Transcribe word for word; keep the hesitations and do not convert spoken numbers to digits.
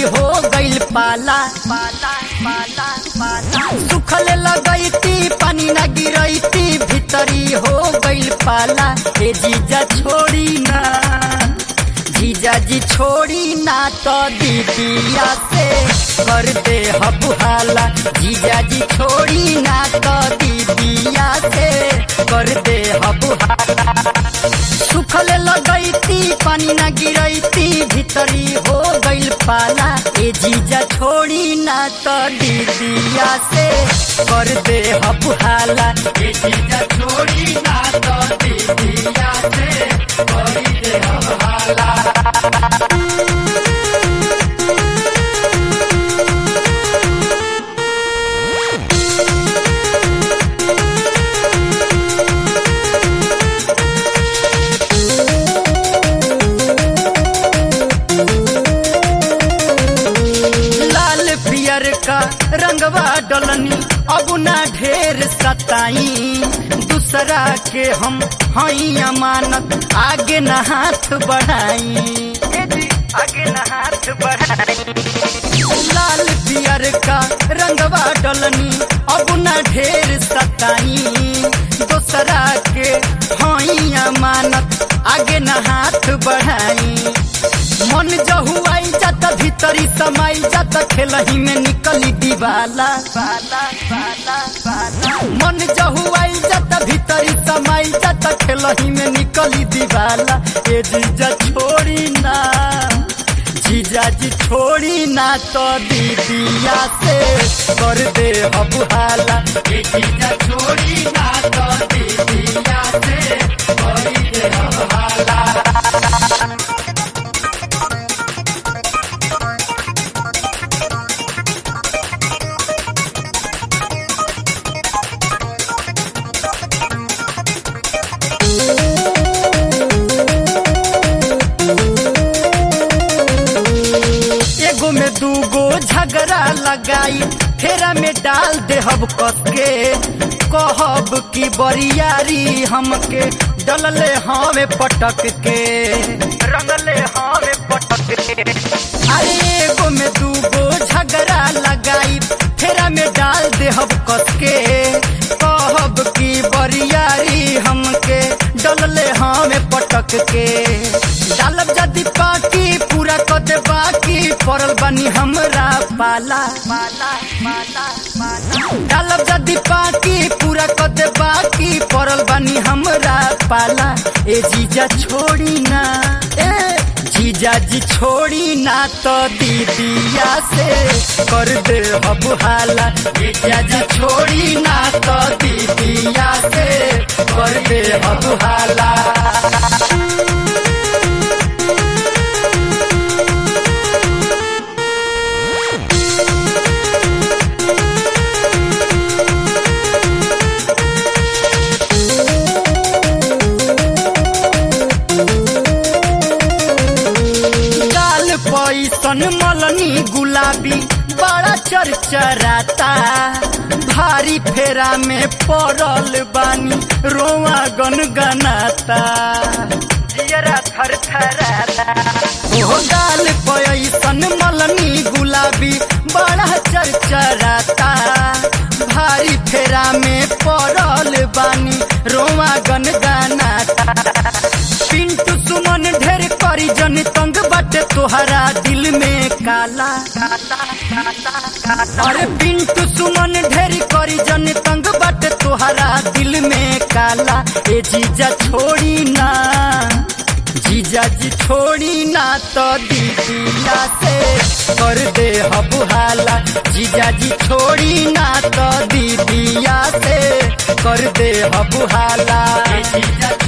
हो गइल पाला पाला पाला पाला सुखल लगैती पानी न गिरैती भीतरी हो गइल पाला ए जीजा छोड़ी ना जीजा जी छोड़ी ना तो दीदिया से कर दे हबुहाला जीजा जी छोड़ी ना तो दीदिया से कर दे हबुहाला सुखल लगैती पानी न गिरैती भीतरी हो गइल पाला ए जीजा छोड़ी ना तो दीदिया से कर दे हबुहाला ए जीजा छोड़ी ना तो दीदिया से कर दे हबुहाला। का रंगवा डलनी अब ना ढेर सताई दूसरा के हम हई अमानत आगे न हाथ बढ़ाई आगे न हाथ बढ़ाई लाल पियर का रंगवा डलनी अब ना ढेर सताई दूसरा के हई अमानत आगे न हाथ बढ़ाई मन जहुआई जाता भीतरी समाई जाता खेलही में निकली दीवाला बाला बाला बाला मन जहुआई जाता भीतरी समाई जाता खेलही में निकली दीवाला ए जीजा छोड़ी ना जीजा जी छोड़ी ना तो दीदिया से कर दे हबुहाला ए जीजा छोड़ी ना तो दीदिया से कर दे हबुहाला। में दूगो झगड़ा लगाई फेरा में डाल दे हब कके कहब की बरियारी हमके डलले हवे पटक के रंगले हवे पटक के अरे एगो में दूगो झगड़ा लगाई फेरा में डाल दे हब कके कहब की बरियारी हमके डलले हवे पटक के डालब जदी पाकी पूरा कदे बाकी पड़ल बनी हमरा पाला पाला पाला पाला डालब जदी पाकी पूरा कदे बाकी पड़ल बनी हमरा पाला ए जीजा छोड़ी ना ए जीजा जी छोड़ी ना तो दीदिया से कर दे हबुहाला जीजा जी छोड़ी ना तो दीदिया से कर दे हबुहाला। पैसन मलनी गुलाबी बड़ा चरचराता भारी फेरा में पड़ल बानी रोआ गनगनाता जियरा थरथराता ओ गाल पैसन मलनी गुलाबी बड़ा चरचराता भारी फेरा में पड़ल बानी रोआ गनगनाता पिंटू सुमन ढेर करी जन तंग बाटे तोहरा दिल में काला अरे पिंटू सुमन ढेर करी जन तंग बाटे तोहरा दिल में काला ए जीजा छोड़ी ना जीजा जी छोड़ी ना तो दीदिया से कर दे हबुहाला जीजा जी छोड़ी ना तो दीदिया से कर दे हबुहाला।